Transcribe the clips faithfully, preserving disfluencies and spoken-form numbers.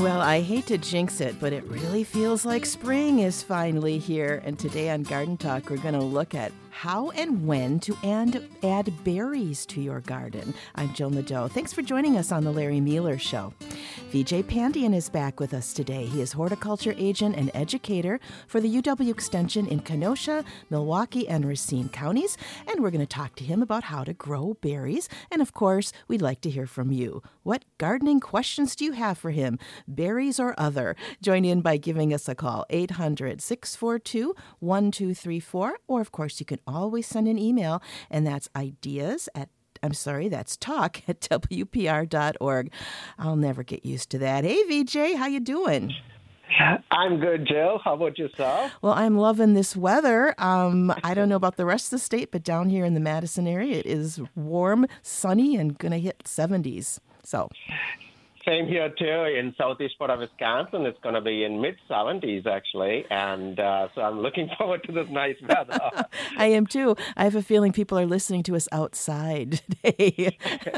Well, I hate to jinx it, but it really feels like spring is finally here. And today on Garden Talk, we're going to look at how and when to add, add berries to your garden. I'm Jill Nadeau. Thanks for joining us on The Larry Mueller Show. Vijay Pandian is back with us today. He is horticulture agent and educator for the U W Extension in Kenosha, Milwaukee, and Racine counties. And we're going to talk to him about how to grow berries. And of course, we'd like to hear from you. What gardening questions do you have for him? Berries or other? Join in by giving us a call, eight hundred, six four two, one two three four. Or, of course, you can always send an email, and that's ideas at I'm sorry, that's talk at W P R dot org. I'll never get used to that. Hey, Vijay, how you doing? I'm good, Jill. How about yourself? Well, I'm loving this weather. Um, I don't know about the rest of the state, but down here in the Madison area, it is warm, sunny, and going to hit seventies. So... Same here, too. In southeast part of Wisconsin, it's going to be in mid-seventies, actually. And uh, so I'm looking forward to this nice weather. I am, too. I have a feeling people are listening to us outside today.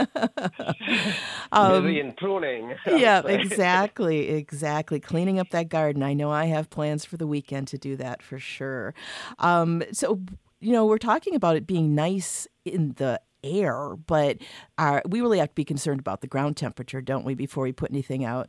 um, Busy in pruning. Yeah, exactly, exactly. Cleaning up that garden. I know I have plans for the weekend to do that for sure. Um, so, you know, we're talking about it being nice in the air, but uh, we really have to be concerned about the ground temperature, don't we, before we put anything out?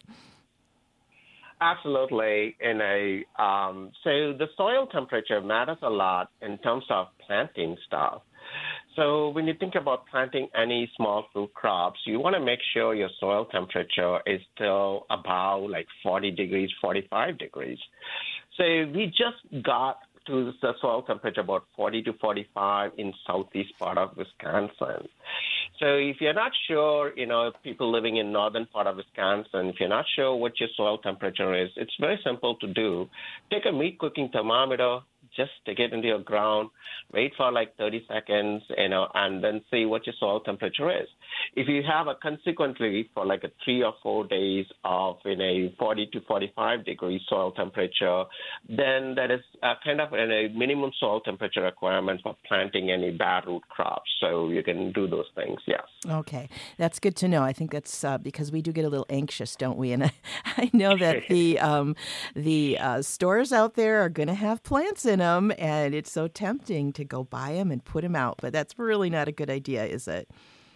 Absolutely. In a um, so the soil temperature matters a lot in terms of planting stuff. So when you think about planting any small fruit crops, you want to make sure your soil temperature is still about like forty degrees, forty-five degrees. So we just got to the soil temperature about forty to forty-five in southeast part of Wisconsin. So if you're not sure, you know, people living in northern part of Wisconsin, if you're not sure what your soil temperature is, it's very simple to do. Take a meat cooking thermometer, just stick it into your ground, wait for like thirty seconds, you know, and then see what your soil temperature is. If you have a consequently for like a three or four days of in a forty to forty-five degree soil temperature, then that is a kind of a minimum soil temperature requirement for planting any bad root crops. So you can do those things, yes. Okay, that's good to know. I think that's uh, because we do get a little anxious, don't we? And I, I know that the um, the uh, stores out there are going to have plants in them, and it's so tempting to go buy them and put them out. But that's really not a good idea, is it?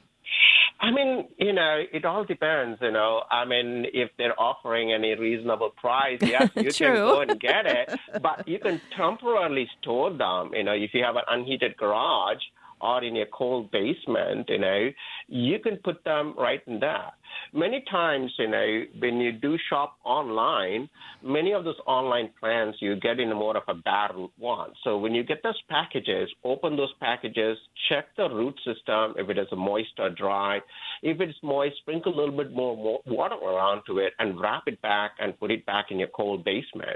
I mean, you know, it all depends, you know. I mean, if they're offering any reasonable price, yes, you can go and get it. But you can temporarily store them, you know, if you have an unheated garage or in a cold basement, you know, you can put them right in there. Many times, you know, when you do shop online, many of those online plants you get in more of a bad root one. So when you get those packages, open those packages, check the root system, if it is moist or dry. If it's moist, sprinkle a little bit more water around to it and wrap it back and put it back in your cold basement.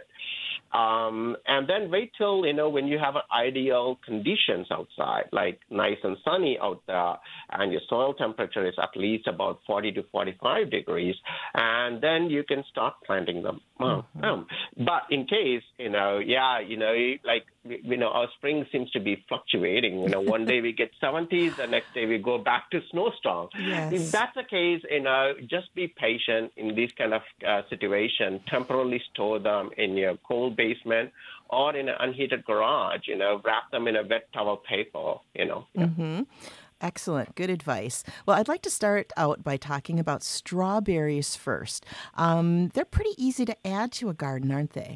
Um, and then wait till, you know, when you have ideal conditions outside, like nice and sunny out there, and your soil temperature is at least about forty to forty-five degrees, and then you can start planting them. Mm-hmm. Um, but in case, you know, yeah, you know, like, you know, our spring seems to be fluctuating. You know, one day we get seventies, the next day we go back to snowstorm. Yes. If that's the case, you know, just be patient in this kind of uh, situation. Temporarily store them in your cold basement or in an unheated garage. You know, wrap them in a wet towel paper. You know. Yeah. Mm-hmm. Excellent. Good advice. Well, I'd like to start out by talking about strawberries first. Um, they're pretty easy to add to a garden, aren't they?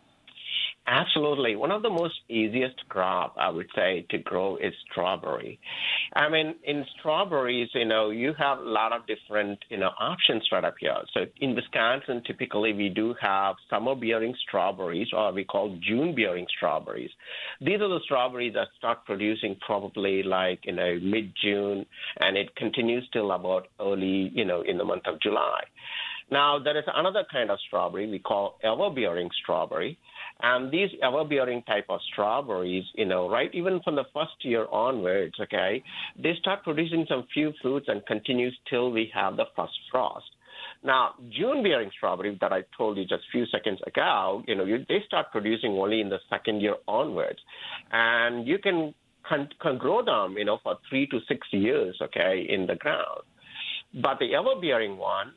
Absolutely. One of the most easiest crop, I would say, to grow is strawberry. I mean, in strawberries, you know, you have a lot of different, you know, options right up here. So in Wisconsin, typically we do have summer-bearing strawberries, or we call June-bearing strawberries. These are the strawberries that start producing probably like, you know, mid-June, and it continues till about early, you know, in the month of July. Now, there is another kind of strawberry we call ever-bearing strawberry. And these ever-bearing type of strawberries, you know, right, even from the first year onwards, okay, they start producing some few fruits and continues till we have the first frost. Now, June-bearing strawberry that I told you just a few seconds ago, you know, you, they start producing only in the second year onwards. And you can, can, can grow them, you know, for three to six years, okay, in the ground. But the ever-bearing one,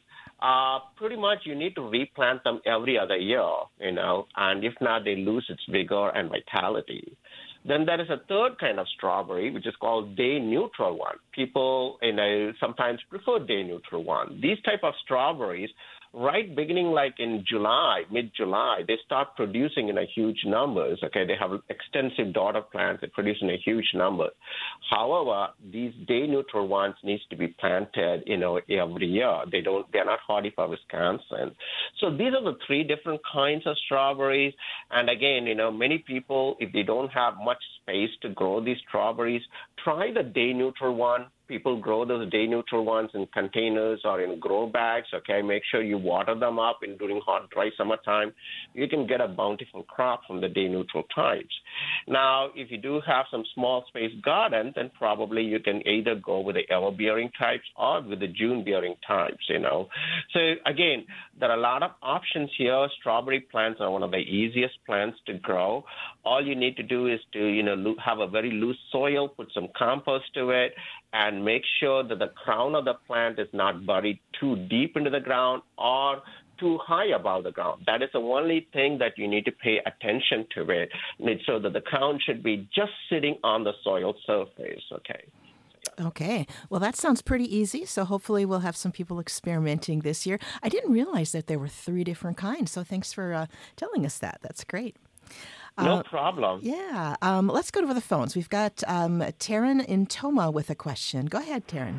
uh, pretty much you need to replant them every other year, you know, and if not, they lose its vigor and vitality. Then there is a third kind of strawberry, which is called day neutral one. People, you know, sometimes prefer day neutral one. These type of strawberries, right beginning like in July, mid-July, they start producing in a huge numbers, okay? They have extensive daughter plants that produce in a huge number. However, these day neutral ones needs to be planted, you know, every year. They don't, they're not hardy for Wisconsin. So these are the three different kinds of strawberries. And again, you know, many people, if they don't have much space to grow these strawberries, try the day neutral one. People grow those day neutral ones in containers or in grow bags, okay? Make sure you water them up in during hot, dry summertime. You can get a bountiful crop from the day neutral types. Now, if you do have some small space garden, then probably you can either go with the ever-bearing types or with the June-bearing types, you know. So again, there are a lot of options here. Strawberry plants are one of the easiest plants to grow. All you need to do is to, you know, have a very loose soil, put some compost to it, and make sure that the crown of the plant is not buried too deep into the ground or too high above the ground. That is the only thing that you need to pay attention to it, so that the crown should be just sitting on the soil surface, okay? Okay. Well, that sounds pretty easy. So hopefully we'll have some people experimenting this year. I didn't realize that there were three different kinds. So thanks for uh, telling us that. That's great. No uh, problem. Yeah. Um, let's go to the phones. We've got um, Taryn in Toma with a question. Go ahead, Taryn.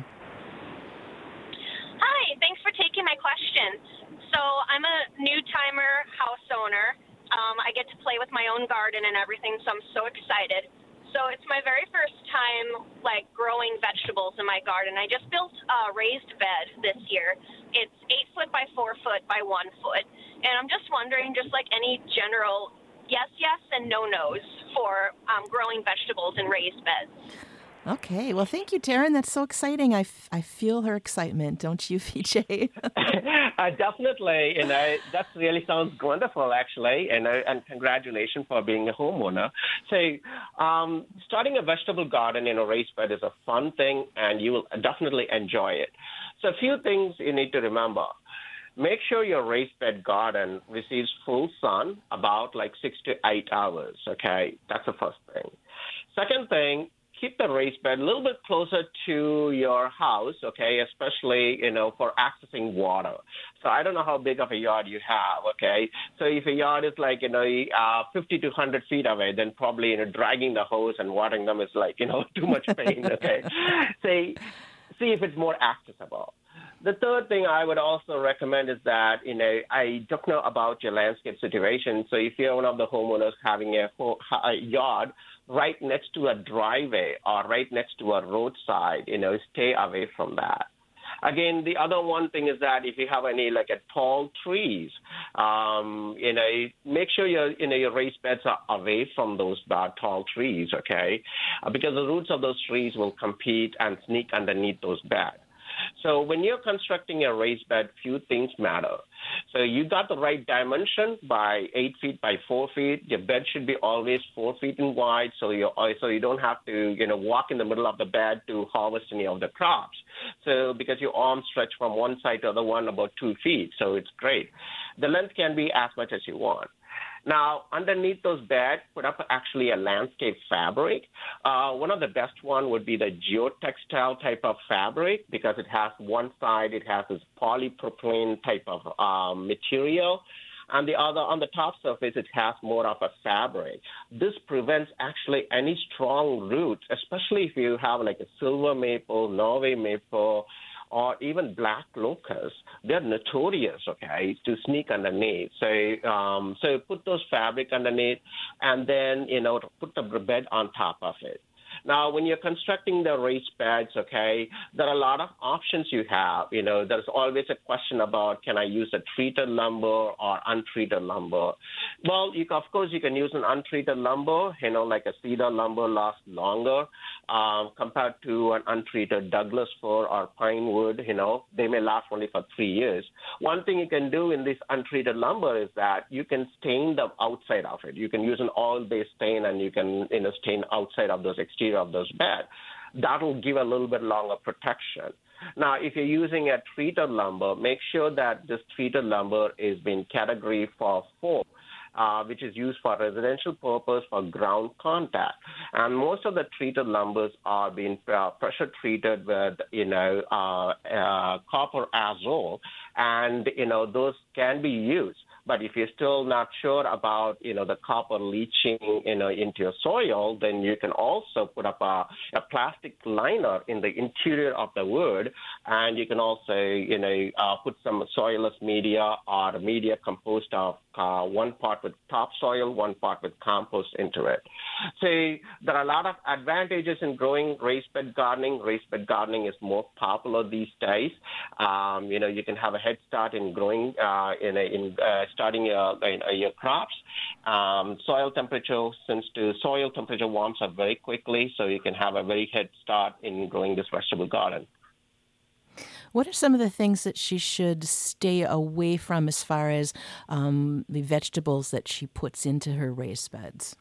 Hi. Thanks for taking my question. So I'm a new-timer house owner. Um, I get to play with my own garden and everything, so I'm so excited. So it's my very first time, like, growing vegetables in my garden. I just built a raised bed this year. It's eight foot by four foot by one foot. And I'm just wondering, just like any general yes, yes, and no, no's for um, growing vegetables in raised beds. Okay. Well, thank you, Taryn. That's so exciting. I, f- I feel her excitement. Don't you, V J? uh, definitely. And I, that really sounds wonderful, actually. And, uh, and congratulations for being a homeowner. So um, starting a vegetable garden in a raised bed is a fun thing, and you will definitely enjoy it. So a few things you need to remember. Make sure your raised bed garden receives full sun, about like six to eight hours, okay? That's the first thing. Second thing, keep the raised bed a little bit closer to your house, okay, especially, you know, for accessing water. So I don't know how big of a yard you have, okay? So if a yard is like, you know, uh, fifty to one hundred feet away, then probably, you know, dragging the hose and watering them is like, you know, too much pain, okay? See, see if it's more accessible. The third thing I would also recommend is that, you know, I don't know about your landscape situation. So if you're one of the homeowners having a, ho- a yard right next to a driveway or right next to a roadside, you know, stay away from that. Again, the other one thing is that if you have any like a tall trees, um, you know, make sure your you know your raised beds are away from those uh, tall trees, okay? Uh, because the roots of those trees will compete and sneak underneath those beds. So when you're constructing a raised bed, few things matter. So you got the right dimension by eight feet by four feet. Your bed should be always four feet in wide, so you so you don't have to you know walk in the middle of the bed to harvest any of the crops. So because your arms stretch from one side to the other one about two feet, so it's great. The length can be as much as you want. Now, underneath those beds, put up actually a landscape fabric. Uh, one of the best one would be the geotextile type of fabric because it has one side, it has this polypropylene type of um, material. And the other, on the top surface, it has more of a fabric. This prevents actually any strong roots, especially if you have like a silver maple, Norway maple, or even black locusts. They're notorious, okay, to sneak underneath. So um, so put those fabric underneath and then, you know, put the bed on top of it. Now, when you're constructing the raised beds, okay, there are a lot of options you have. You know, there's always a question about, can I use a treated lumber or untreated lumber? Well, you, of course, you can use an untreated lumber, you know, like a cedar lumber lasts longer um, compared to an untreated Douglas fir or pine wood, you know, they may last only for three years. One thing you can do in this untreated lumber is that you can stain the outside of it. You can use an oil-based stain and you can, you know, stain outside of those exterior of those beds. That will give a little bit longer protection. Now, if you're using a treated lumber, make sure that this treated lumber is in category for four. Uh, which is used for residential purpose for ground contact. And most of the treated lumbers are being uh, pressure treated with, you know, uh, uh, copper azole, and, you know, those can be used. But if you're still not sure about, you know, the copper leaching, you know, into your soil, then you can also put up a, a plastic liner in the interior of the wood, and you can also, you know, uh, put some soilless media or media composed of uh, one part with topsoil, one part with compost into it. So there are a lot of advantages in growing raised bed gardening. Raised bed gardening is more popular these days. Um, you know, you can have a head start in growing uh, in a, in uh, starting your, your crops. Um, soil temperature, since the soil temperature warms up very quickly, so you can have a very head start in growing this vegetable garden. What are some of the things that she should stay away from as far as um, the vegetables that she puts into her raised beds?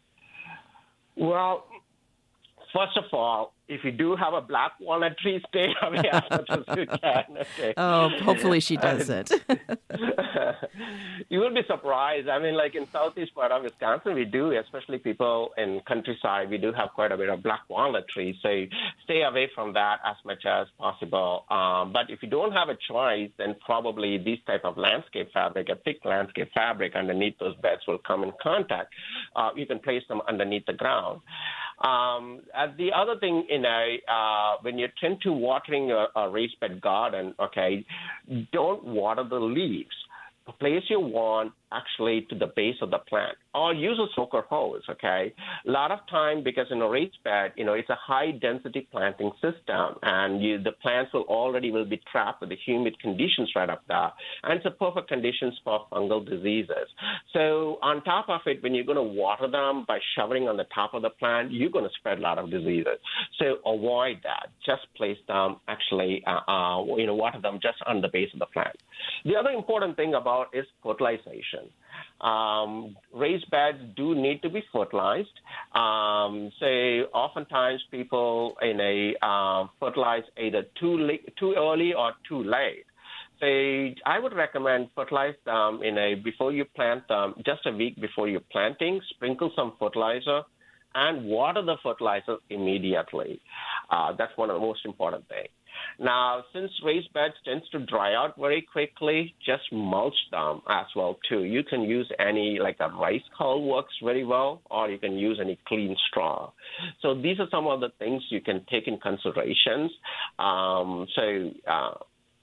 Well, first of all, if you do have a black walnut tree, stay away as much as you can. Okay? Oh, hopefully she doesn't. You will be surprised. I mean, like in southeast part of Wisconsin, we do, especially people in countryside, we do have quite a bit of black walnut trees. So stay away from that as much as possible. Um, but if you don't have a choice, then probably this type of landscape fabric, a thick landscape fabric underneath those beds will come in contact. Uh, you can place them underneath the ground. Um, and the other thing, you know, uh, when you tend to watering a, a raised bed garden, okay, don't water the leaves. Place your wand actually to the base of the plant, or use a soaker hose, okay? A lot of time, because in a raised bed, you know, it's a high-density planting system, and you, the plants will already will be trapped with the humid conditions right up there, and it's a perfect conditions for fungal diseases. So on top of it, when you're going to water them by showering on the top of the plant, you're going to spread a lot of diseases. So avoid that. Just place them, actually, uh, uh, you know, water them just on the base of the plant. The other important thing about is fertilization. Um, raised beds do need to be fertilized. Um, so oftentimes people in a uh, fertilize either too late, too early or too late. So I would recommend fertilize them in a before you plant them, just a week before you're planting. Sprinkle some fertilizer and water the fertilizer immediately. Uh, that's one of the most important things. Now, since raised beds tends to dry out very quickly, just mulch them as well, too. You can use any, like a rice hull works very well, or you can use any clean straw. So these are some of the things you can take in considerations. Um, so uh,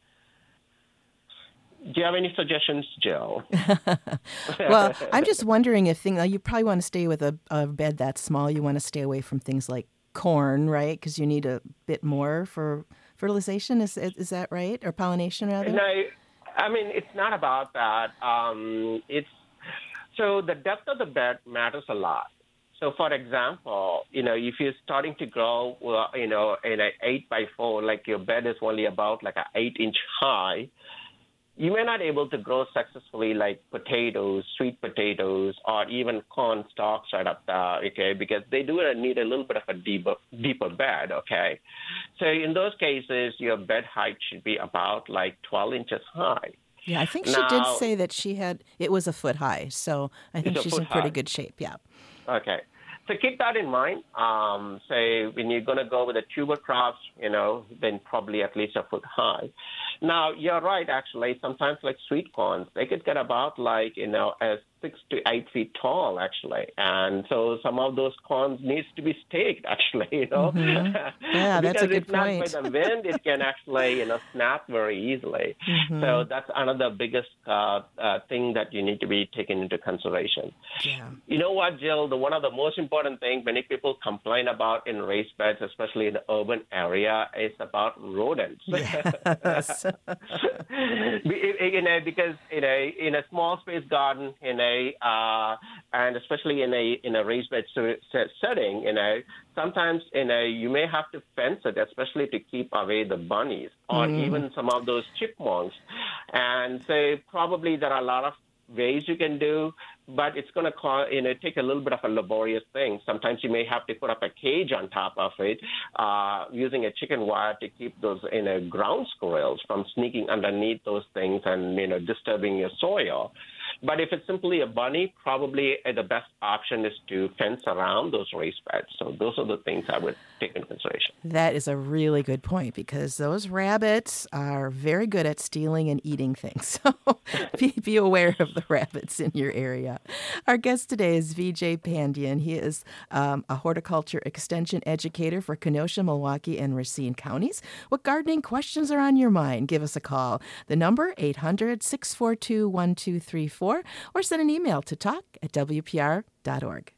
do you have any suggestions, Jill? Well, I'm just wondering if things, you probably want to stay with a, a bed that small. You want to stay away from things like corn, right? Because you need a bit more for fertilization. Is is that right? Or pollination, rather? No, I mean, it's not about that. Um, it's so the depth of the bed matters a lot. So, for example, you know, if you're starting to grow, well, you know, in an eight by four, like your bed is only about like an eight inch high, you may not be able to grow successfully like potatoes, sweet potatoes, or even corn stalks right up there, okay, because they do need a little bit of a deeper, deeper bed, okay? So in those cases, your bed height should be about like twelve inches high. Yeah, I think she now, did say that she had, it was a foot high, so I think she's in pretty high. good shape, yeah. Okay. So keep that in mind. Um, so when you're going to go with the tuber crops, you know, then probably at least a foot high. Now, you're right, actually. Sometimes like sweet corns, they could get about like, you know, as six to eight feet tall, actually. And so some of those corns needs to be staked, actually, you know. Mm-hmm. Yeah, that's a good because point. it's not by the wind, it can actually, you know, snap very easily. Mm-hmm. So that's another biggest uh, uh, thing that you need to be taken into consideration. Yeah. You know what, Jill? The one of the most important things many people complain about in raised beds, especially in the urban area, is about rodents. Yes. you know, because in a in a small space garden, in a uh, and especially in a in a raised bed setting, you know, sometimes you know you may have to fence it, especially to keep away the bunnies or mm. even some of those chipmunks. And so probably there are a lot of ways you can do. but it's going to call, you know, take a little bit of a laborious thing. Sometimes you may have to put up a cage on top of it uh, using a chicken wire to keep those, you know, ground squirrels from sneaking underneath those things and, you know, disturbing your soil. But if it's simply a bunny, probably the best option is to fence around those raised beds. So those are the things I would take into consideration. That is a really good point because those rabbits are very good at stealing and eating things. So be, be aware of the rabbits in your area. Our guest today is Vijay Pandian. He is um, a horticulture extension educator for Kenosha, Milwaukee, and Racine counties. What gardening questions are on your mind? Give us a call. The number, eight hundred, six four two, one two three four. Or send an email to talk at w p r dot org.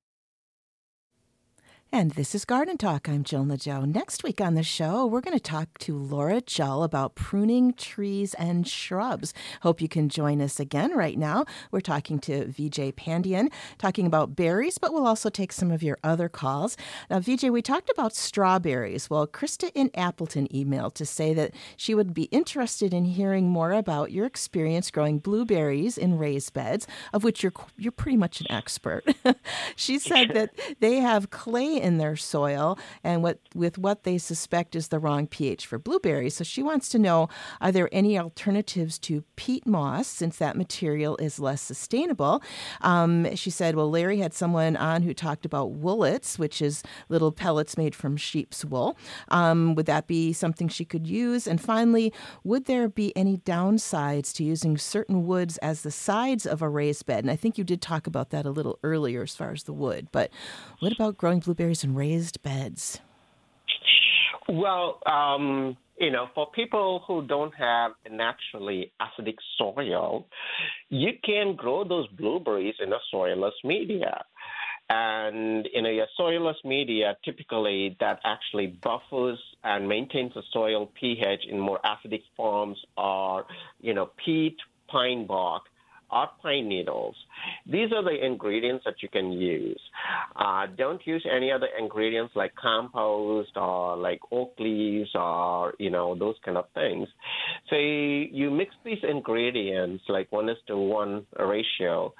And this is Garden Talk. I'm Jill Nadeau. Next week on the show, we're going to talk to Laura Jull about pruning trees and shrubs. Hope you can join us again. Right now, we're talking to Vijay Pandian, talking about berries, but we'll also take some of your other calls. Now, Vijay, we talked about strawberries. Well, Krista in Appleton emailed to say that she would be interested in hearing more about your experience growing blueberries in raised beds, of which you're you're pretty much an expert. She said that they have clay in their soil and what with what they suspect is the wrong pH for blueberries. So she wants to know, are there any alternatives to peat moss since that material is less sustainable? Um, she said, well, Larry had someone on who talked about woolits, which is little pellets made from sheep's wool. Um, would that be something she could use? And finally, would there be any downsides to using certain woods as the sides of a raised bed? And I think you did talk about that a little earlier as far as the wood, but what about growing blueberries in raised beds? Well, um, you know, for people who don't have a naturally acidic soil, you can grow those blueberries in a soilless media. And, you know, your soilless media, typically that actually buffers and maintains the soil pH in more acidic forms are, you know, peat, pine bark, or pine needles. These are the ingredients that you can use. Uh, don't use any other ingredients like compost or like oak leaves or, you know, those kind of things. So you mix these ingredients like one is to one ratio,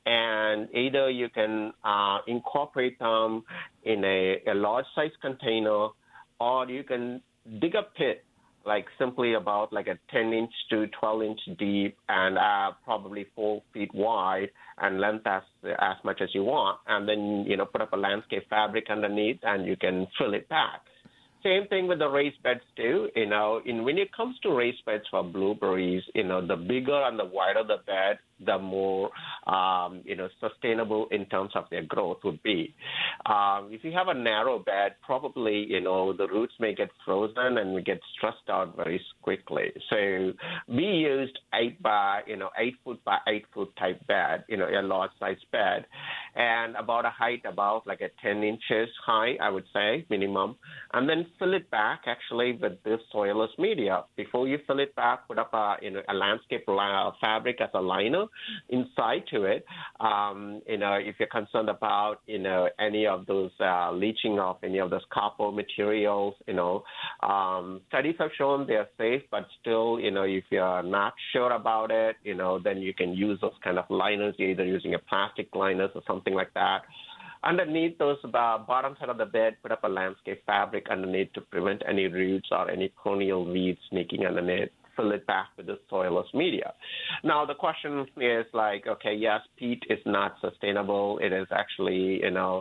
and either you can uh, incorporate them in a, a large size container, or you can dig a pit like simply about like a ten inch to twelve inch deep and uh, probably four feet wide and length as, as much as you want. And then, you know, put up a landscape fabric underneath and you can fill it back. Same thing with the raised beds too. You know, in, when it comes to raised beds for blueberries, you know, the bigger and the wider the bed, the more, um, you know, sustainable in terms of their growth would be. Um, if you have a narrow bed, probably, you know, the roots may get frozen and we get stressed out very quickly. So we used eight by, you know, eight foot by eight foot type bed, you know, a large size bed, and about a height about like a ten inches high, I would say, minimum, and then fill it back actually with this soilless media. Before you fill it back, put up a, you know, a landscape fabric as a liner inside to it. Um, you know, if you're concerned about, you know, any of those uh, leaching of any of those copper materials, you know, um, studies have shown they're safe, but still, you know, if you're not sure about it, you know, then you can use those kind of liners, you're either using a plastic liners or something like that. Underneath those uh, bottom side of the bed, put up a landscape fabric underneath to prevent any roots or any perennial weeds sneaking underneath. Fill it back with the soilless media. Now, the question is like, okay, yes, peat is not sustainable. It is actually, you know,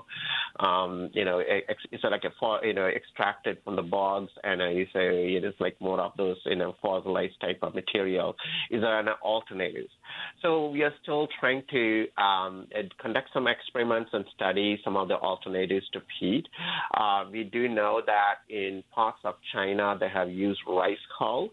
um, you know, ex- it's like a, you know, extracted from the bogs, and uh, you say it is like more of those, you know, fossilized type of material. Is there an alternative? So we are still trying to um, conduct some experiments and study some of the alternatives to peat. Uh, we do know that in parts of China they have used rice hull.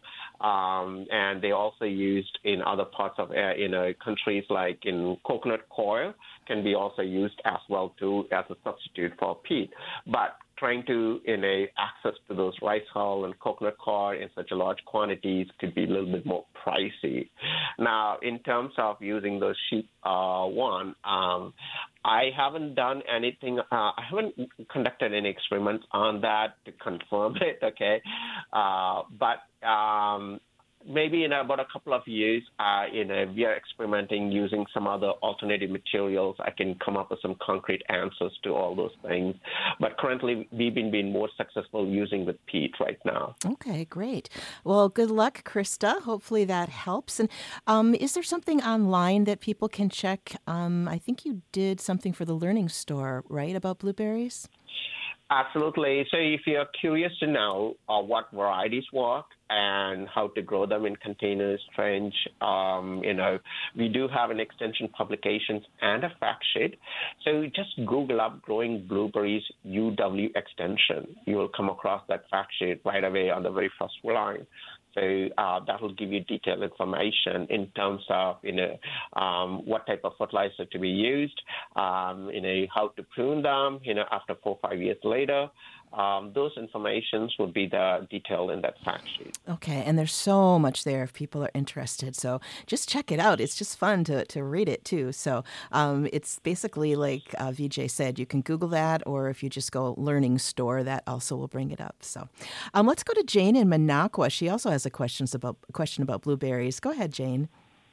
Um, and they also used in other parts of, uh, you know, countries like in coconut coir can be also used as well too as a substitute for peat. But trying to, in a access to those rice hull and coconut coir in such a large quantities could be a little bit more pricey. Now, in terms of using those sheep uh, one, um, I haven't done anything. Uh, I haven't conducted any experiments on that to confirm it. Okay, uh, but um, maybe in about a couple of years, uh, you know, we are experimenting using some other alternative materials. I can come up with some concrete answers to all those things. But currently, we've been being more successful using with peat right now. Okay, great. Well, good luck, Krista. Hopefully that helps. And um, is there something online that people can check? Um, I think you did something for the Learning Store, right, about blueberries? Absolutely. So if you're curious to know uh, what varieties work and how to grow them in containers, trench, um, you know, we do have an extension publications and a fact sheet. So just Google up growing blueberries U W extension. You will come across that fact sheet right away on the very first line. So uh, that will give you detailed information in terms of, you know, um, what type of fertilizer to be used, um, you know, how to prune them, you know, after four or five years later. Um, those informations would be the detail in that fact sheet. Okay, and there's so much there if people are interested. So just check it out. It's just fun to, to read it, too. So um, it's basically like uh, Vijay said, you can Google that, or if you just go Learning Store, that also will bring it up. So um, let's go to Jane in Minocqua. She also has a questions about, question about blueberries. Go ahead, Jane.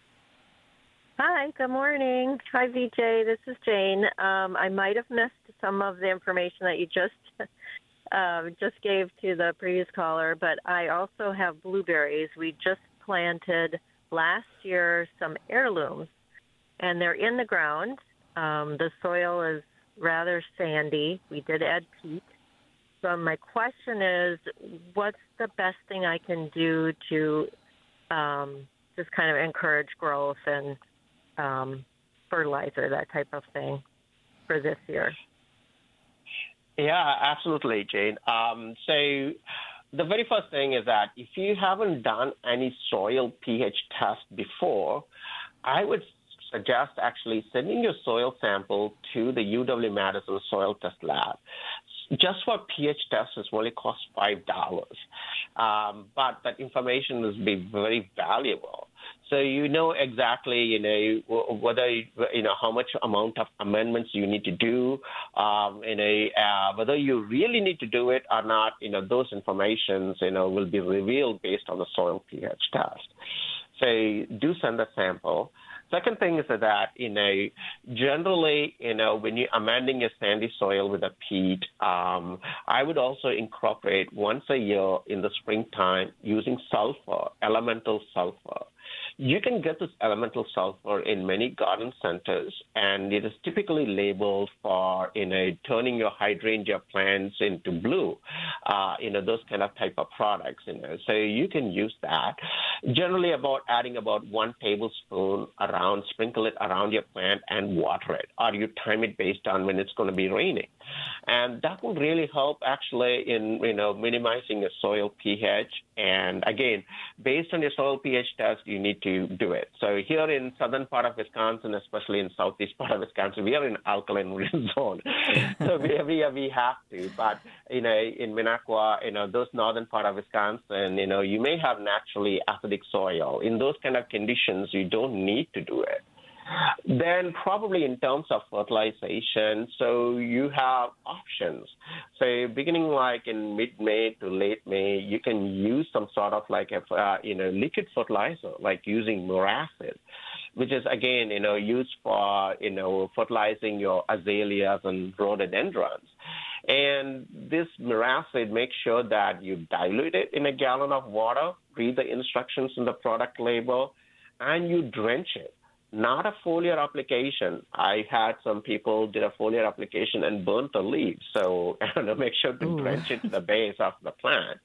Hi, good morning. Hi, Vijay. This is Jane. Um, I might have missed some of the information that you just Uh, just gave to the previous caller, but I also have blueberries. We just planted last year some heirlooms, and they're in the ground. Um, the soil is rather sandy. We did add peat. So my question is, what's the best thing I can do to um, just kind of encourage growth and um, fertilizer, that type of thing, for this year? Yeah, absolutely, Jane. Um, so the very first thing is that if you haven't done any soil pH test before, I would suggest actually sending your soil sample to the U W-Madison Soil Test Lab. Just for pH tests, it only costs five dollars. Um, but that information will be very valuable. So you know exactly, you know, whether, you know, how much amount of amendments you need to do, um, you know, uh, whether you really need to do it or not, you know, those informations, you know, will be revealed based on the soil pH test. So do send a sample. Second thing is that, you know, generally, you know, when you're amending your sandy soil with a peat, um, I would also incorporate once a year in the springtime using sulfur, elemental sulfur. You can get this elemental sulfur in many garden centers, and it is typically labeled for, you know, turning your hydrangea plants into blue, uh, you know, those kind of type of products, you know. So you can use that. Generally about adding about one tablespoon around, sprinkle it around your plant and water it, or you time it based on when it's going to be raining. And that will really help actually in, you know, minimizing your soil pH. And again, based on your soil pH test, you need to do it. So here in southern part of Wisconsin, especially in southeast part of Wisconsin, we are in alkaline zone. So we, we, we have to. But, you know, in Minocqua, you know, those northern part of Wisconsin, you know, you may have naturally acidic soil. In those kind of conditions, you don't need to do it. Then probably in terms of fertilization, so you have options. So beginning like in mid-May to late May, you can use some sort of like a, uh, you know, liquid fertilizer, like using Muracid, which is, again, you know, used for, you know, fertilizing your azaleas and rhododendrons. And this Muracid, make sure that you dilute it in a gallon of water, read the instructions in the product label, and you drench it. Not a foliar application. I had some people did a foliar application and burnt the leaves. So you know, make sure to Ooh. drench it to the base of the plant.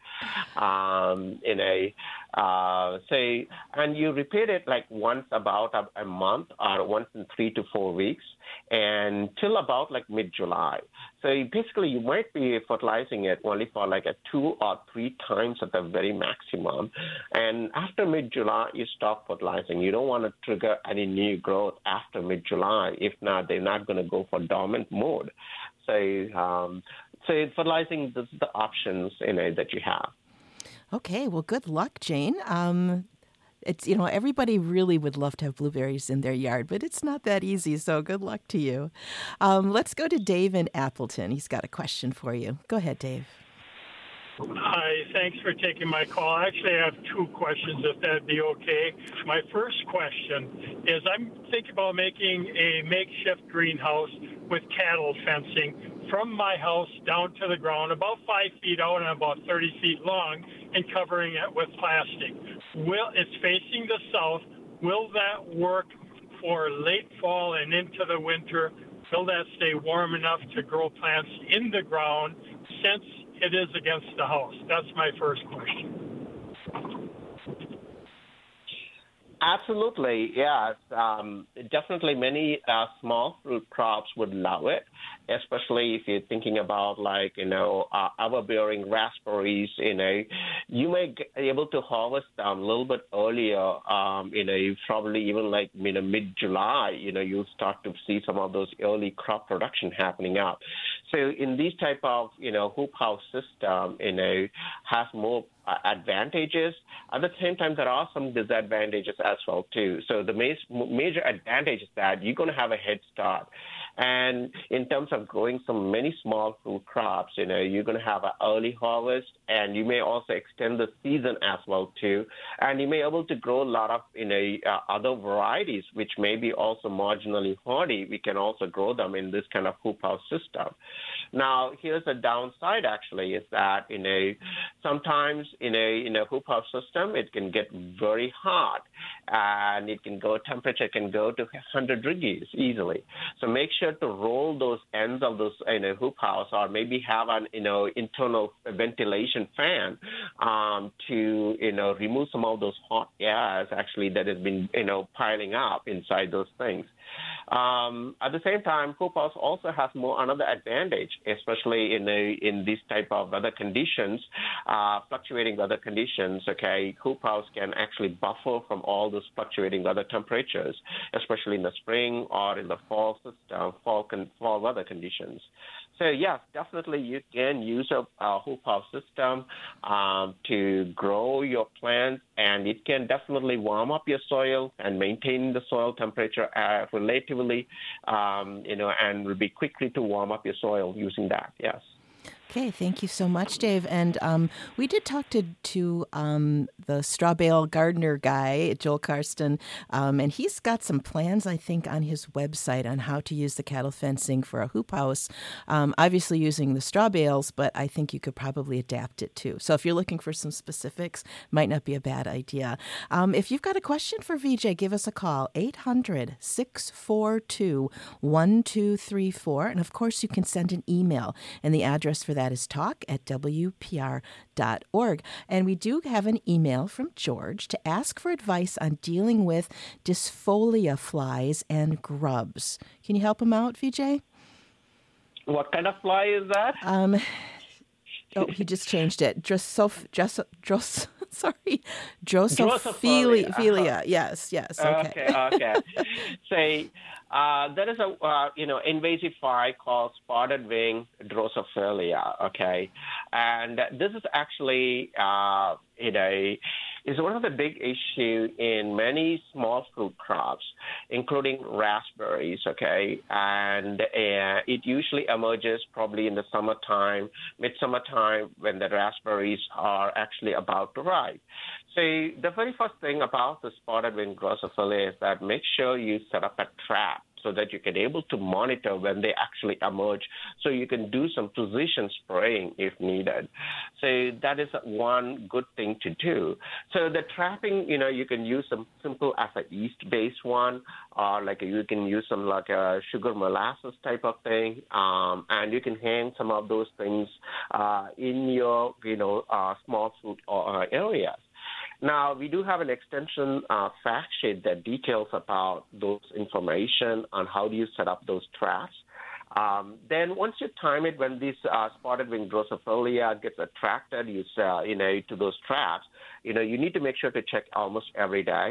Um, in a uh, say, and you repeat it like once about a, a month or once in three to four weeks, and till about like mid-July. So basically, you might be fertilizing it only for like a two or three times at the very maximum. And after mid-July, you stop fertilizing. You don't want to trigger any new growth after mid-July. If not, they're not going to go for dormant mode. So, um, so fertilizing, this is the options, you know, that you have. Okay, well, good luck, Jane. Um, it's, you know, everybody really would love to have blueberries in their yard, but it's not that easy, so good luck to you. Um, let's go to Dave in Appleton. He's got a question for you. Go ahead, Dave. Hi, thanks for taking my call. Actually, I have two questions, if that'd be okay. My first question is I'm thinking about making a makeshift greenhouse with cattle fencing from my house down to the ground, about five feet out and about thirty feet long, and covering it with plastic. Will it's facing the south? Will that work for late fall and into the winter? Will that stay warm enough to grow plants in the ground since it is against the house? That's my first question. Absolutely, yes. Um, definitely many uh, small fruit crops would love it, especially if you're thinking about, like, you know, uh, hour-bearing raspberries. You know, you may be able to harvest them a little bit earlier, um, you know, probably even like, you know, mid-July, you know, you'll start to see some of those early crop production happening up. So in these type of, you know, hoop house system, you know, has more uh, advantages. At the same time, there are some disadvantages as well, too. So the ma- major advantage is that you're going to have a head start. And in terms of growing some many small fruit crops, you know, you're going to have an early harvest, and you may also extend the season as well, too. And you may be able to grow a lot of, you know, uh, other varieties, which may be also marginally hardy. We can also grow them in this kind of hoop house system. Now, here's a downside, actually, is that, you know, sometimes in a, in a hoop house system, it can get very hot, and it can go, temperature can go to one hundred degrees easily. So make sure to roll those ends of those in a hoop house, or maybe have an, you know, internal ventilation fan um, to, you know, remove some of those hot gas, actually, that has been, you know, piling up inside those things. Um, at the same time, hoop house also has more another advantage, especially in a, in this type of weather conditions, uh, fluctuating weather conditions. Okay, hoop house can actually buffer from all those fluctuating weather temperatures, especially in the spring or in the fall system, fall con- fall weather conditions. So yes, definitely you can use a, a hoop house system um, to grow your plants, and it can definitely warm up your soil and maintain the soil temperature uh, relatively, um, you know, and will be quickly to warm up your soil using that. Yes. Okay, thank you so much, Dave. And um, we did talk to to um, the straw bale gardener guy, Joel Karsten, um, and he's got some plans, I think, on his website on how to use the cattle fencing for a hoop house. Um, obviously using the straw bales, but I think you could probably adapt it too. So if you're looking for some specifics, might not be a bad idea. Um, if you've got a question for V J, give us a call, eight hundred, six four two, one two three four. And of course, you can send an email, and the address for that is talk at w p r dot org. And we do have an email from George to ask for advice on dealing with dyspholia flies and grubs. Can you help him out, V J? What kind of fly is that? Um, oh, he just changed it. Drosoph, Dros, Dros, sorry, Drosophila. Uh-huh. Yes, yes. Okay. Okay. Okay. Say, uh, there is a uh, you know invasive fly called spotted wing Drosophila. Okay, and this is actually uh, you know is one of the big issue in many small fruit crops, including raspberries. Okay, and uh, it usually emerges probably in the summertime, midsummer time, when the raspberries are actually about to ripe. So the very first thing about the spotted wing Drosophila is that make sure you set up a trap so that you can able to monitor when they actually emerge, so you can do some precision spraying if needed. So that is one good thing to do. So the trapping, you know, you can use some simple as a yeast-based one, or like a, you can use some like a sugar molasses type of thing, um, and you can hang some of those things uh, in your, you know, uh, small fruit uh, areas. Now, we do have an extension uh, fact sheet that details about those information on how do you set up those traps. Um, then once you time it, when this uh, spotted wing Drosophila gets attracted, you, uh, you know, to those traps, you know, you need to make sure to check almost every day.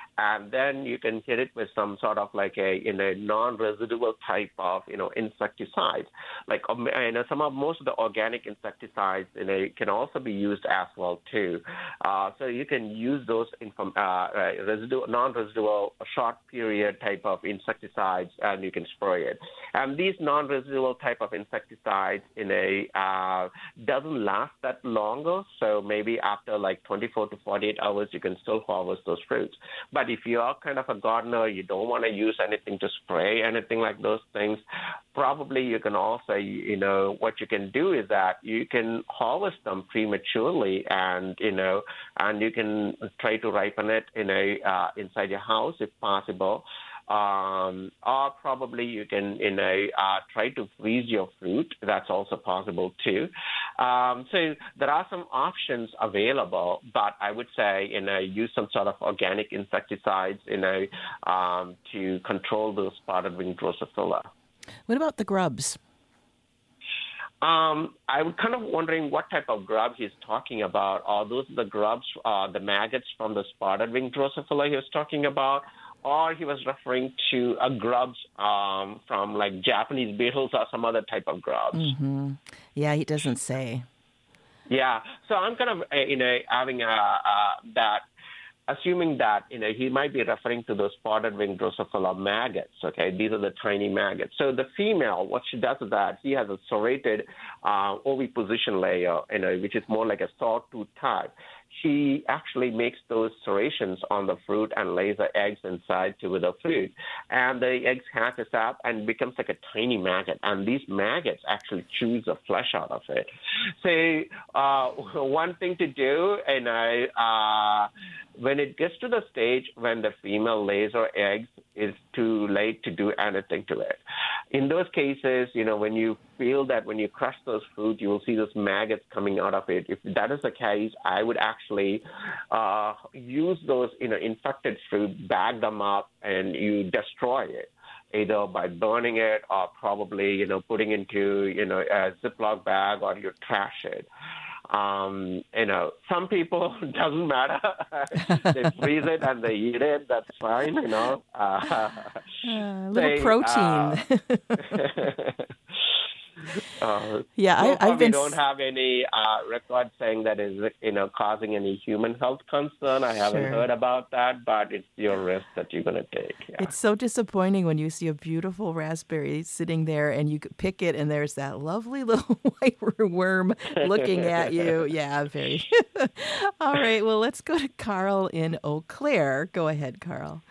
and then you can hit it with some sort of like a in a non-residual type of you know insecticide. Like um, you know, some of most of the organic insecticides you know can also be used as well too. Uh, so you can use those in from uh, uh, residual, non-residual, short period type of insecticides, and you can spray it. And these non-residual type of insecticides in a uh, doesn't last that longer. So maybe after like twenty-four to forty-eight hours, you can still harvest those fruits. But if you are kind of a gardener, you don't want to use anything to spray, anything like those things, probably you can also, you know, what you can do is that you can harvest them prematurely, and you know, and you can try to ripen it in a uh, inside your house if possible. Um, or probably you can, you know, uh, try to freeze your fruit. That's also possible too. Um, so there are some options available, but I would say, you know, use some sort of organic insecticides, you know, um, to control those spotted wing Drosophila. What about the grubs? Um, I was kind of wondering what type of grub he's talking about. Are those the grubs, uh, the maggots from the spotted wing Drosophila he was talking about? Or he was referring to uh, grubs um, from like Japanese beetles or some other type of grubs. Mm-hmm. Yeah, he doesn't say. Yeah, so I'm kind of, uh, you know, having a, uh, that, assuming that, you know, he might be referring to those spotted wing Drosophila maggots, okay? These are the tiny maggots. So the female, what she does is that she has a serrated uh, oviposition layer, you know, which is more like a sawtooth type. She actually makes those serrations on the fruit and lays the eggs inside to the fruit. And the eggs hatches up and becomes like a tiny maggot. And these maggots actually chew the flesh out of it. So uh, one thing to do, and I, uh, when it gets to the stage when the female lays her eggs, it's too late to do anything to it. In those cases, you know, when you feel that when you crush those fruit, you will see those maggots coming out of it. If that is the case, I would actually uh, use those, you know, infected fruit, bag them up, and you destroy it, either by burning it or probably, you know, putting into, you know, a Ziploc bag, or you trash it. Um, you know, some people, it doesn't matter. They freeze it and they eat it. That's fine, you know. Uh, uh, a little they, protein. Uh, Uh, yeah, so I, far I've been. We don't have any uh, record saying that is, you know, causing any human health concern. I haven't Sure. heard about that, but it's your risk that you're going to take. Yeah. It's so disappointing when you see a beautiful raspberry sitting there and you pick it and there's that lovely little white worm looking at you. Yeah, very. All right, well, let's go to Carl in Eau Claire. Go ahead, Carl.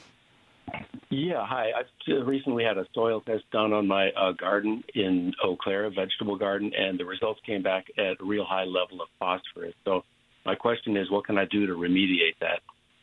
Yeah, hi. I've recently had a soil test done on my uh, garden in Eau Claire, a vegetable garden, and the results came back at a real high level of phosphorus. So my question is, what can I do to remediate that?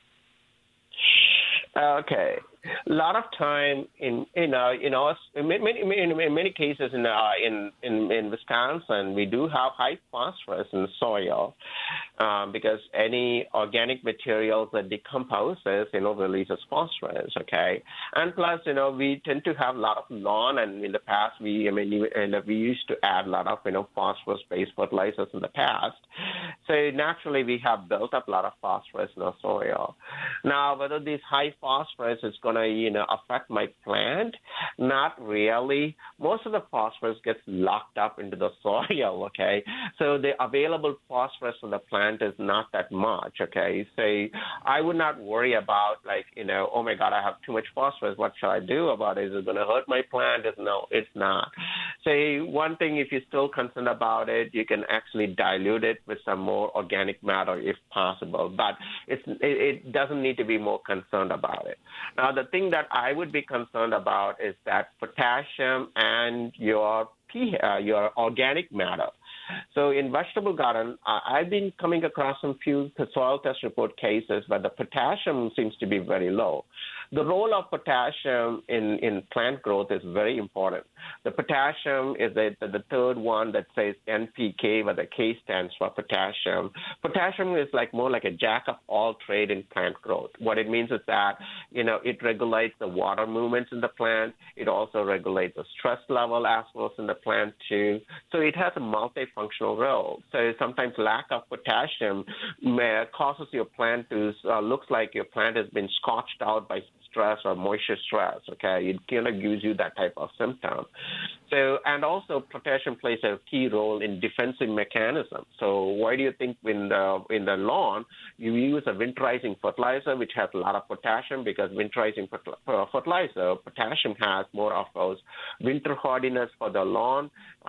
Okay. A lot of time in, you know, you know, in many, in, in many cases in, uh, in, in, in Wisconsin, we do have high phosphorus in the soil um, because any organic materials that decomposes, you know, releases phosphorus, okay? And plus, you know, we tend to have a lot of lawn, and in the past, we, I mean, you- and we used to add a lot of, you know, phosphorus-based fertilizers in the past. So naturally, we have built up a lot of phosphorus in our soil. Now, whether this high phosphorus is going to, you know, affect my plant? Not really. Most of the phosphorus gets locked up into the soil, okay? So the available phosphorus for the plant is not that much, okay? So I would not worry about, like, you know, oh, my God, I have too much phosphorus. What shall I do about it? Is it going to hurt my plant? No, it's not. So one thing, if you're still concerned about it, you can actually dilute it with some more organic matter if possible. But it's, it, it doesn't need to be more concerned about it. Now, the thing that I would be concerned about is that potassium and your P, uh, your organic matter. So in vegetable garden, uh, I've been coming across some few soil test report cases where the potassium seems to be very low. the role of potassium in, in plant growth is very important. The potassium is the, the third one that says N P K, where the K stands for potassium. Potassium is like more like a jack of all trade in plant growth. What it means is that, you know, it regulates the water movements in the plant. It also regulates the stress level as well as in the plant too. So it has a multifunctional role. So sometimes lack of potassium may, causes your plant to uh, looks like your plant has been scorched out by stress or moisture stress, okay? It kind of gives you that type of symptom. So, and also potassium plays a key role in defensive mechanism. So why do you think in the, in the lawn, you use a winterizing fertilizer, which has a lot of potassium, because winterizing fertilizer, potassium has more of those winter hardiness for the lawn,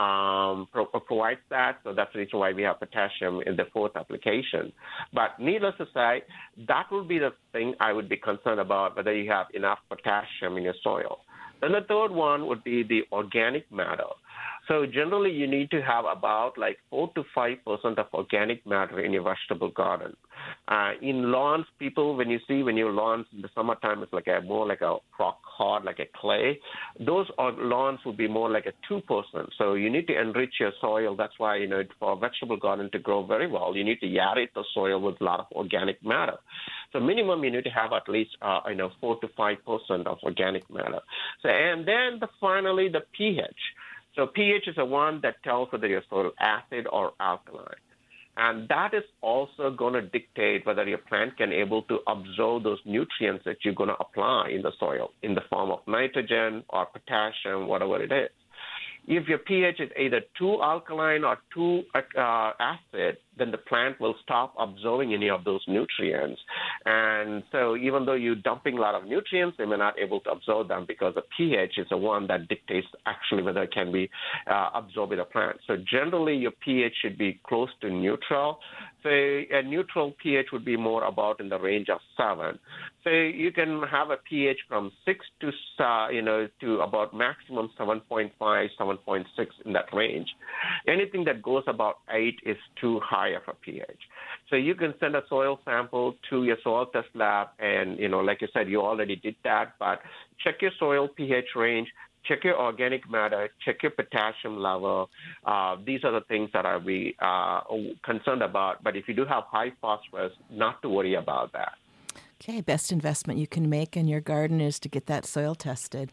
um, pro- provides that. So that's the reason why we have potassium in the fourth application. But needless to say, that would be the thing I would be concerned about, whether you have enough potassium in your soil. Then the third one would be the organic matter. So generally, you need to have about like four to five percent of organic matter in your vegetable garden. Uh, in lawns, people, when you see when your lawns in the summertime, it's like a more like a rock hard, like a clay. Those are, lawns would be more like a two percent. So you need to enrich your soil. That's why, you know, for a vegetable garden to grow very well, you need to aerate the soil with a lot of organic matter. So minimum, you need to have at least, uh, you know, four to five percent of organic matter. So and then the, finally the pH. So pH is the one that tells whether your soil is acid or alkaline. And that is also going to dictate whether your plant can able to absorb those nutrients that you're going to apply in the soil in the form of nitrogen or potassium, whatever it is. If your pH is either too alkaline or too uh, acid, then the plant will stop absorbing any of those nutrients. And so even though you're dumping a lot of nutrients, they may not able to absorb them because the pH is the one that dictates actually whether it can be uh, absorbed in the plant. So generally, your pH should be close to neutral. So a neutral pH would be more about in the range of seven. So you can have a pH from six to, uh, you know, to about maximum seven point five, seven point six in that range. Anything that goes about eight is too high of a pH. So you can send a soil sample to your soil test lab, and, you know, like you said, you already did that, but check your soil pH range, check your organic matter, check your potassium level. Uh, these are the things that I'll be uh, concerned about. But if you do have high phosphorus, not to worry about that. Okay, best investment you can make in your garden is to get that soil tested.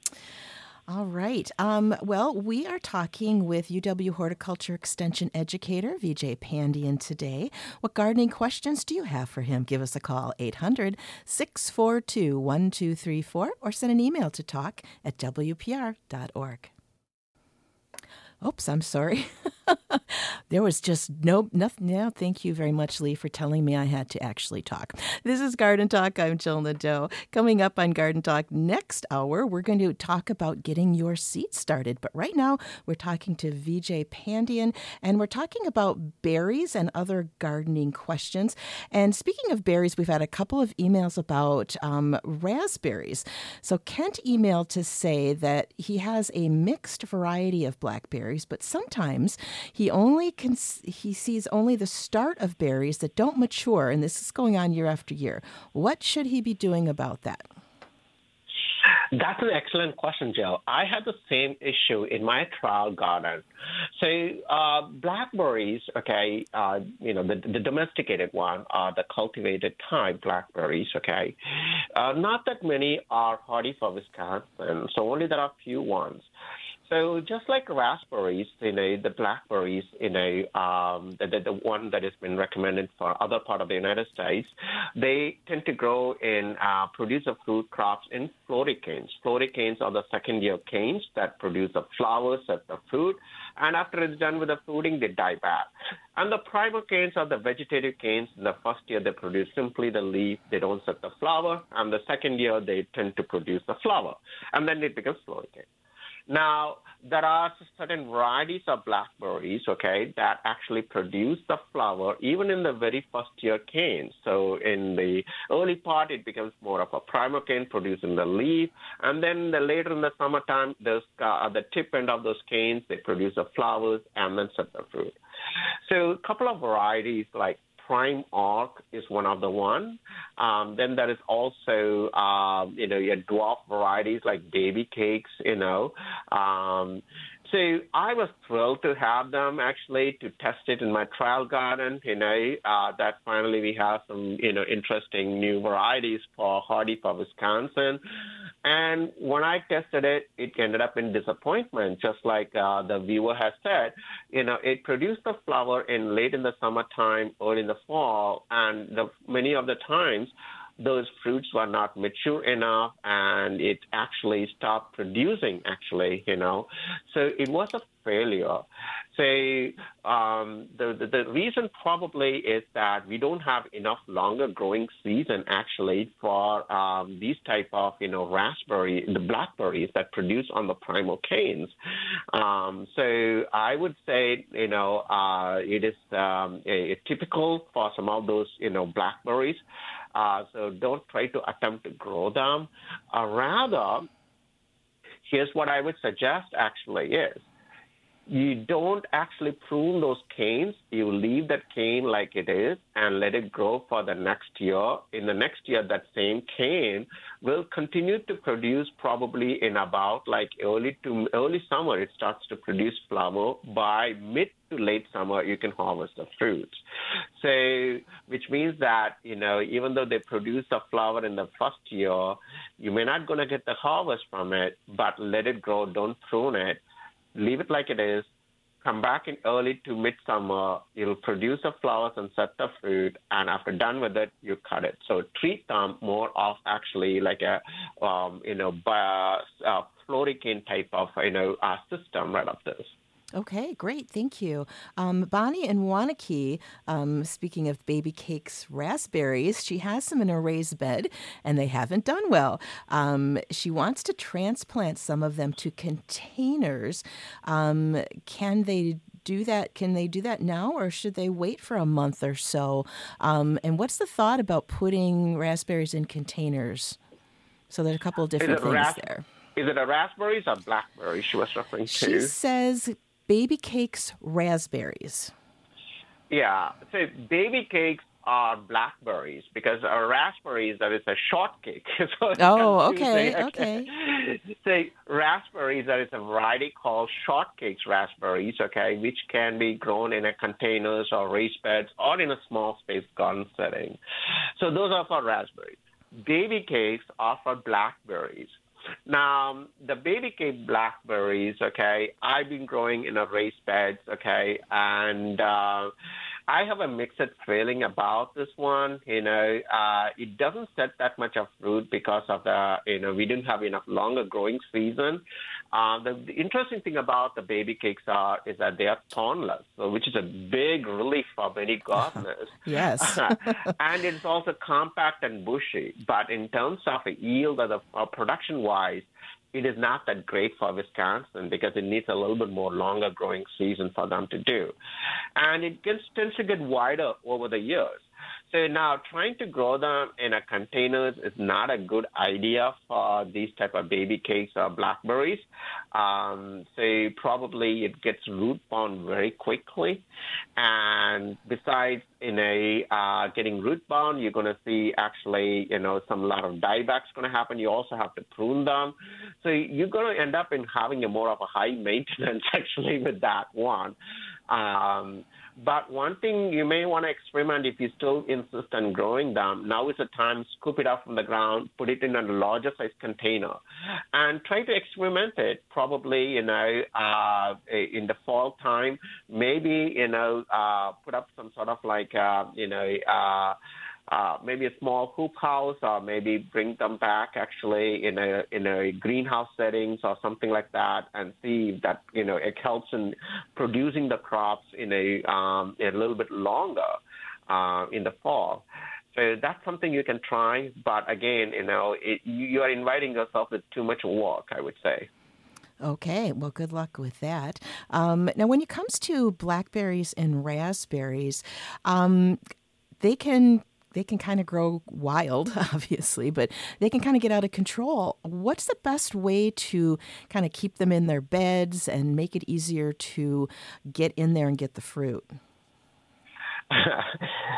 All right. Um, well, we are talking with U W Horticulture Extension Educator Vijay Pandian today. What gardening questions do you have for him? Give us a call, eight hundred, six four two, one two three four, or send an email to talk at w p r dot org. Oops, I'm sorry. There was just no, nothing. No, thank you very much, Lee, for telling me I had to actually talk. This is Garden Talk. I'm Jill Nadeau. Coming up on Garden Talk next hour, we're going to talk about getting your seed started. But right now, we're talking to Vijay Pandian, and we're talking about berries and other gardening questions. And speaking of berries, we've had a couple of emails about um, raspberries. So Kent emailed to say that he has a mixed variety of blackberries, but sometimes he only can, he sees only the start of berries that don't mature, and this is going on year after year. What should he be doing about that? That's an excellent question, Jill. I had the same issue in my trial garden. So uh, blackberries, okay, uh, you know, the, the domesticated one, are the cultivated type blackberries, okay. Uh, not that many are hardy for Wisconsin, so only there are few ones. So just like raspberries, you know, the blackberries, you know, um, the, the, the one that has been recommended for other part of the United States, they tend to grow in uh, produce of fruit crops in floricanes. Floricanes are the second-year canes that produce the flowers of the fruit, and after it's done with the fruiting, they die back. And the primer canes are the vegetative canes. In the first year, they produce simply the leaf. They don't set the flower. And the second year, they tend to produce the flower. And then it becomes floricane. Now, there are certain varieties of blackberries, okay, that actually produce the flower even in the very first year cane. So in the early part, it becomes more of a primer cane producing the leaf. And then the later in the summertime, those, uh, at the tip end of those canes, they produce the flowers and then set the fruit. So a couple of varieties like Prime Arc is one of the one. Um, then there is also, um, you know, your dwarf varieties like Baby Cakes, you know. Um, so I was thrilled to have them, actually, to test it in my trial garden, you know, uh, that finally we have some, you know, interesting new varieties for hardy for Wisconsin. And when I tested it, it ended up in disappointment, just like uh, the viewer has said. You know, it produced the flower in late in the summertime, early in the fall, and the, many of the times those fruits were not mature enough, and it actually stopped producing, actually, you know. So it was a failure. So um, the, the the reason probably is that we don't have enough longer growing season, actually, for um, these type of, you know, raspberry, the blackberries that produce on the primal canes. Um, so I would say, you know, uh, it is um, a, a typical for some of those, you know, blackberries. Uh, so don't try to attempt to grow them. Uh, rather, here's what I would suggest actually is, you don't actually prune those canes. You leave that cane like it is and let it grow for the next year. In the next year, that same cane will continue to produce probably in about like early to early summer. It starts to produce flower. By mid to late summer, you can harvest the fruits. So, which means that, you know, even though they produce the flower in the first year, you may not going to get the harvest from it, but let it grow. Don't prune it. Leave it like it is, come back in early to midsummer, it'll produce the flowers and set the fruit, and after done with it, you cut it. So treat them more of actually like a, um, you know, uh, uh, floricane type of, you know, uh, system right of this. Okay, great. Thank you. Um, Bonnie in Waunakee, um, speaking of Baby Cakes raspberries, she has some in her raised bed, and they haven't done well. Um, she wants to transplant some of them to containers. Um, can they do that? Can they do that now, or should they wait for a month or so? Um, and what's the thought about putting raspberries in containers? So there's a couple of different things ras- there. Is it a raspberries or blackberries she was referring to? She says Baby Cakes raspberries. Yeah, so Baby Cakes are blackberries because a raspberries, that is a shortcake. So oh, okay, okay. So raspberries, there is a variety called shortcakes raspberries, okay, which can be grown in a containers or raised beds or in a small space garden setting. So those are for raspberries. Baby Cakes are for blackberries. Now, the Baby Cake blackberries, okay, I've been growing in a raised beds, okay, and uh, I have a mixed feeling about this one. You know, uh, it doesn't set that much of fruit because of the, you know, we didn't have enough longer growing season. Uh, the, the interesting thing about the Baby Cakes are is that they are thornless, so which is a big relief for many gardeners. Yes. And it's also compact and bushy. But in terms of a yield or, the, or production-wise, it is not that great for Wisconsin because it needs a little bit more longer growing season for them to do. And it gets, tends to get wider over the years. So now trying to grow them in a containers is not a good idea for these type of Baby Cakes or blackberries. Um, so probably it gets root bound very quickly. And besides, in a uh, getting root bound, you're going to see actually, you know, some lot of dieback's going to happen. You also have to prune them. So you're going to end up in having a more of a high maintenance actually with that one. Um, But one thing you may want to experiment if you still insist on growing them, now is the time, scoop it up from the ground, put it in a larger size container, and try to experiment it probably, you know, uh, in the fall time, maybe, you know, uh, put up some sort of like, uh, you know, uh, Uh, maybe a small hoop house, or maybe bring them back actually in a in a greenhouse settings or something like that, and see if that, you know, it helps in producing the crops in a um, a little bit longer uh, in the fall. So that's something you can try, but again, you know, it, you are inviting yourself with too much work, I would say. Okay, well, good luck with that. Um, now, when it comes to blackberries and raspberries, um, they can. They can kind of grow wild, obviously, but they can kind of get out of control. What's the best way to kind of keep them in their beds and make it easier to get in there and get the fruit?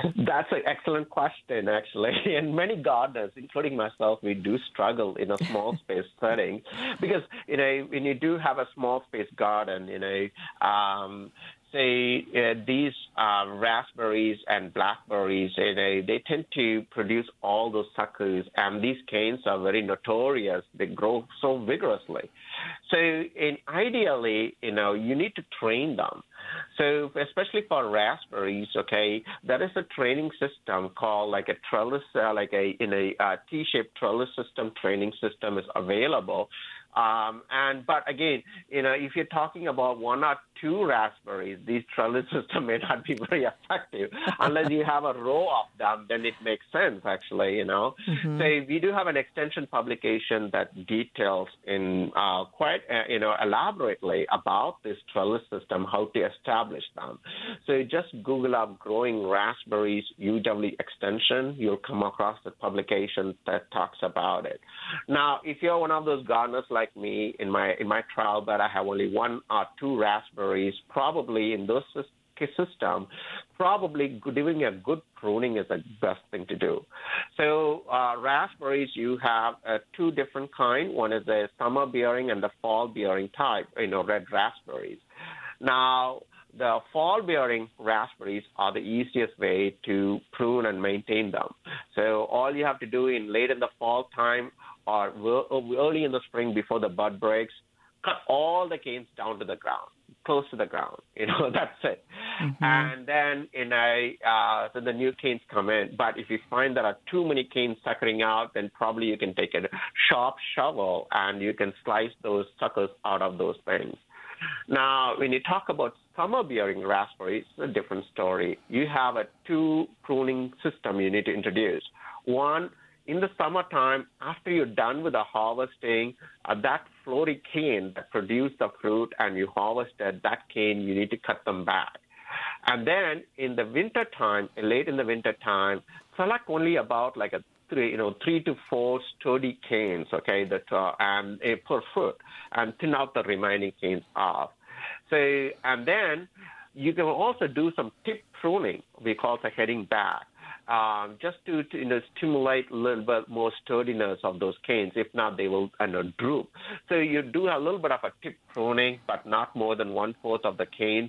That's an excellent question, actually. And many gardeners, including myself, we do struggle in a small space setting because, you know, when you do have a small space garden, you know, um, say uh, these uh, raspberries and blackberries, you know, they tend to produce all those suckers, and these canes are very notorious. They grow so vigorously. So in, ideally, you know, you need to train them. So especially for raspberries, okay, there is a training system called like a trellis, uh, like a in a uh, T-shaped trellis system training system is available. Um, and but again, you know, if you're talking about one or two raspberries, these trellis system may not be very effective unless you have a row of them. Then it makes sense, actually. You know, mm-hmm. So we do have an extension publication that details in uh, quite uh, you know elaborately about this trellis system, how to establish them. So just Google up "growing raspberries U W extension." You'll come across the publication that talks about it. Now, if you're one of those gardeners like Like me in my in my trial, but I have only one or two raspberries. Probably in those system, probably doing a good pruning is the best thing to do. So uh, raspberries, you have uh, two different kinds. One is the summer bearing and the fall bearing type. You know, red raspberries. Now, the fall bearing raspberries are the easiest way to prune and maintain them. So all you have to do in late in the fall time or early in the spring before the bud breaks, cut all the canes down to the ground, close to the ground. You know, that's it. Mm-hmm. And then in a uh, so the new canes come in. But if you find there are too many canes suckering out, then probably you can take a sharp shovel and you can slice those suckers out of those things. Now, when you talk about summer-bearing raspberries, it's a different story. You have a two pruning system you need to introduce. One, in the summertime, after you're done with the harvesting, uh, that floaty cane that produced the fruit and you harvested that cane, you need to cut them back. And then in the wintertime, late in the wintertime, select only about like a three, you know, three to four sturdy canes, okay, that uh, and uh, per foot, and thin out the remaining canes off. So, and then you can also do some tip pruning, we call it heading back. Um, just to, to you know, stimulate a little bit more sturdiness of those canes. If not, they will you know, droop. So you do a little bit of a tip pruning, but not more than one-fourth of the canes.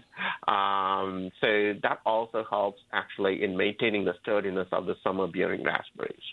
Um, so that also helps actually in maintaining the sturdiness of the summer-bearing raspberries.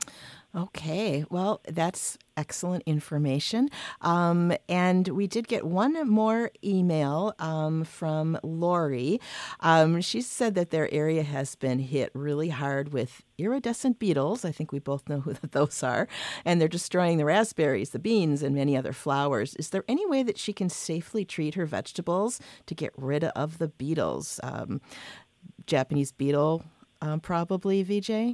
Okay, well, that's excellent information. Um, and we did get one more email um, from Lori. Um, she said that their area has been hit really hard with iridescent beetles. I think we both know who those are. And they're destroying the raspberries, the beans, and many other flowers. Is there any way that she can safely treat her vegetables to get rid of the beetles? Um, Japanese beetle, um, probably, V J?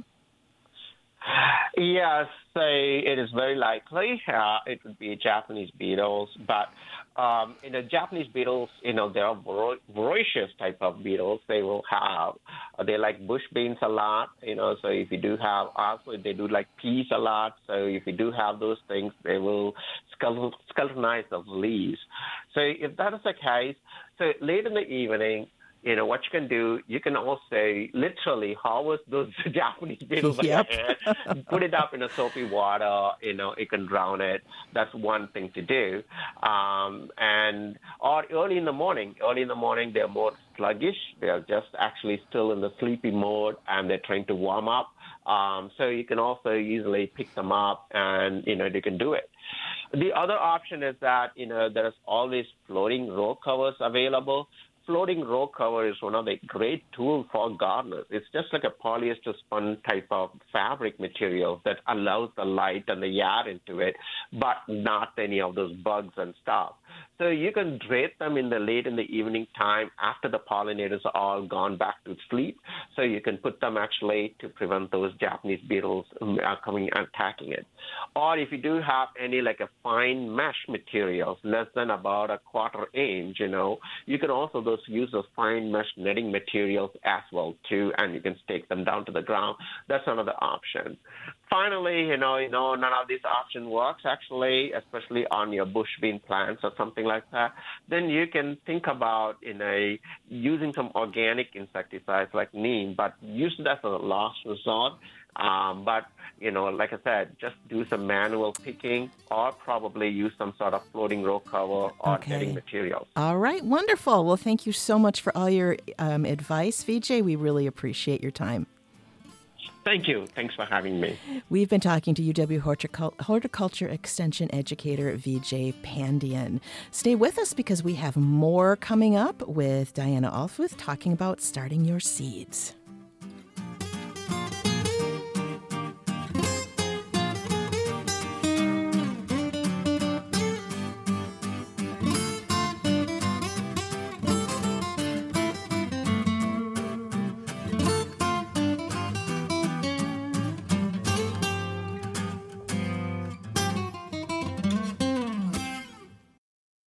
Yes, so it is very likely uh, it would be Japanese beetles, but um, you know, Japanese beetles, you know, they are vor- voracious type of beetles. They will have, uh, they like bush beans a lot, you know, so if you do have, also they do like peas a lot, so if you do have those things, they will skeletonize the leaves. So if that is the case, so late in the evening, you know, what you can do, you can also literally harvest those Japanese beetles yep. like your hand, put it up in a soapy water, you know, you can drown it. That's one thing to do. Um, and or early in the morning, early in the morning, they're more sluggish. They're just actually still in the sleepy mode, and they're trying to warm up. Um, so you can also easily pick them up, and, you know, you can do it. The other option is that, you know, there's always floating row covers available. Floating row cover is one of the great tools for gardeners. It's just like a polyester spun type of fabric material that allows the light and the air into it, but not any of those bugs and stuff. So you can drape them in the late in the evening time after the pollinators are all gone back to sleep. So you can put them actually to prevent those Japanese beetles uh, coming and attacking it. Or if you do have any like a fine mesh materials, less than about a quarter inch, you know, you can also those use those fine mesh netting materials as well too, and you can stake them down to the ground. That's another option. finally, you know, you know, none of these option works actually, especially on your bush bean plants or something like that, then you can think about in a using some organic insecticides like neem, but use it as a last resort. Um, but, you know, like I said, just do some manual picking or probably use some sort of floating row cover or Okay. netting materials. All right, wonderful. Well, thank you so much for all your um, advice, Vijay. We really appreciate your time. Thank you. Thanks for having me. We've been talking to U W Horticul- Horticulture Extension Educator Vijay Pandian. Stay with us because we have more coming up with Diana Alfuth talking about starting your seeds.